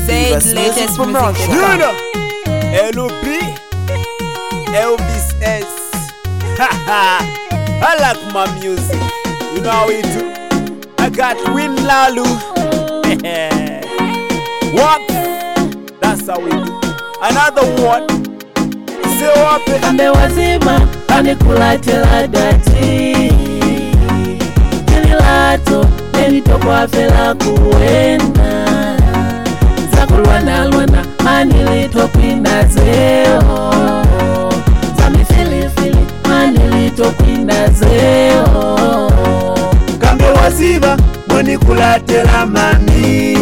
Zed's latest music. You know, LOP, Elvis S. I like my music. You know how we do. I got Win Lalu. What? That's how we do. Another one. Say what? Ambe wazima anikulatela dati Kililato nelitokwa fela kuwena Zakulwana anilitopinda zeo Zamifilifili anilitopinda zeo Kambe wazima anikulatela mami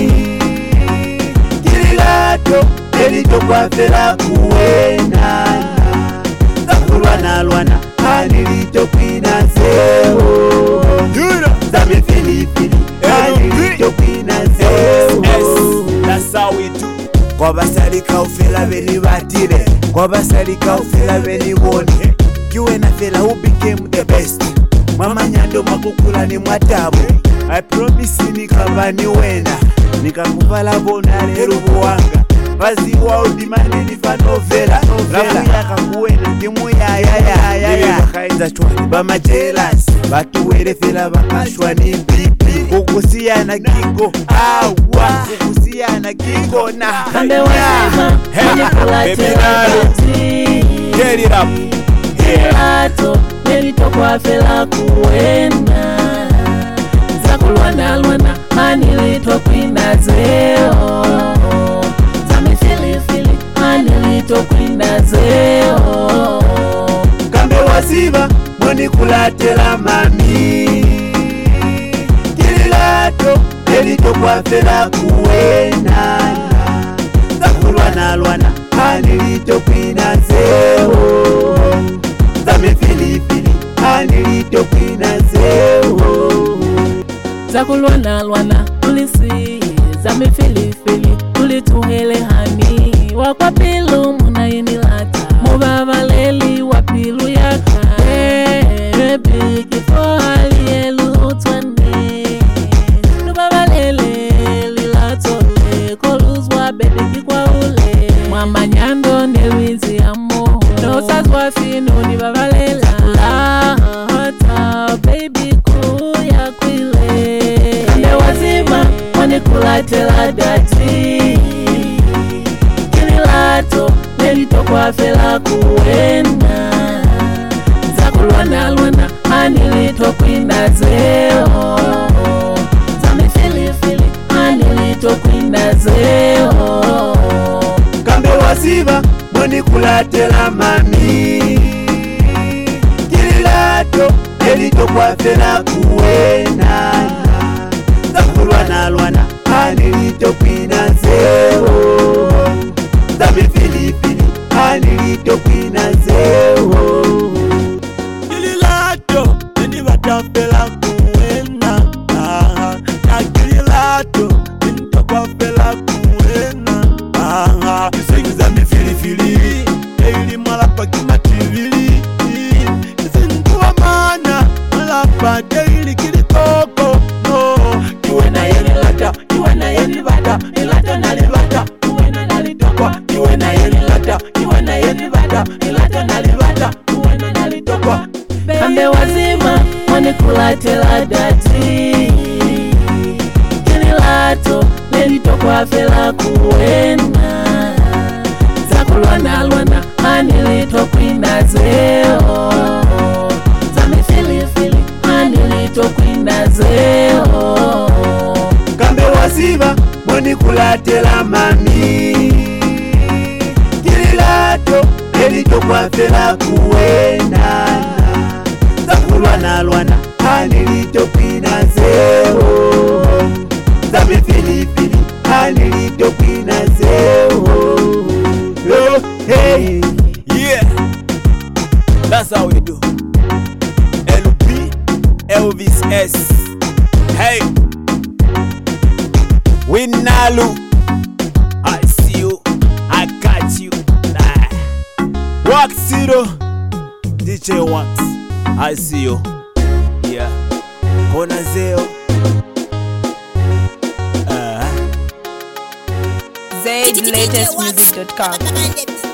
Kililato nelitokwa fela kuwena Zakulwana anilitopinda zeo Zami filifili anilitopinda zeo. That's how we do. Kwa basalika ufela veni batire, kwa basalika ufela veni wone. Kiwe na fela who became the best. Mama nyando makukula ni mwatabu. I promise nikabani wena, nikakupala bona leru buwanga. Bazi wa udimane nifano vela Rafu yaka kuwena timu ya Nibi bakaiza chwani bama jealous Batu were fela bakashwa ni bibi Kukusia na kiko awa Kukusia na kiko na Kambe wazima anikulatela dati Get it up. Kililato nelitokwa fela kuwena Zakulwana anilitopinda zeo Zamifilifili anilitopinda zeo Kambe wazima anikulatela mami Kililato nelitokwa fela kuwena Zakulwana anilitopinda zeo Zamifilifili anilitopinda zeo Zakulwana ulisi Zamifilifili ulituhele hani Wakwapilu munainilata Mubabaleli wapilu yaka Baby kifo halielu utwane Nubabalele lilatole Koluzwa baby kikwa ule Mama nyando newizi amo Nosazwa fino nibabalela Hata baby kuya kwile Kambe wazima anikulatela dati Kililato nelitokwa fela kuwena Zakulwana anilitopinda zeo Zamifilifili anilitopinda zeo Kambe wazima anikulatela mami Kililato nelitokwa fela kuwena Zakulwana anilitopinda zeo Zamifilifili anilitopinda zeo Kililato nelitokwa kuwena Kililato nelitokwa fela kuwena Kisengi zamifilifili Eili malapa kimativili Kisenguwa mana malapa Deili kilikoko no Kiwena yenilata, kiwena yenibata Nilata nalibata, kiwena nalitokwa Kiwena yenilata, kiwena yenibata Nilata nalibata, kiwena nalitokwa Kambe wazima anikulatela dati Kililato nelitokwa fela kuwena Zakulwana anilitopinda zeo Zamifilifili anilitopinda zeo Kambe wazima anikulatela mami Kililato nelitokwa fela kuwena Zakulwana anilitopinda zeo Zamifilifili anilitopinda zeo Hey, yeah, that's how we do. LP, Elvis S. Hey, Win Lalu. I see you, I got you. Wax Zero, DJ Wax. I see you. Yeah, Kona Zeo. zlatestmusic.com.